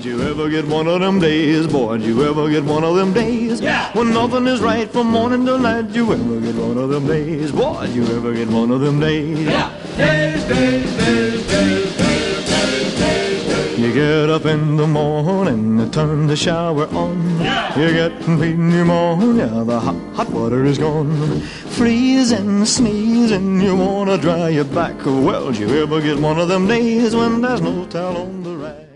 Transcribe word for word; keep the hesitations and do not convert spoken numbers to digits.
you ever get one of them days? Boy, did you ever get one of them days? Yeah. When nothing is right from morning to night, you ever get one of them days? Boy, did you ever get one of them days? Yeah. Days, days, days, days, days, days, days, days. You get up in the morning, you turn the shower on. Yeah. You get pneumonia, the hot, hot water is gone. Freezing, sneezing, you wanna dry your back. Well, did you ever get one of them days when there's no towel on the rack?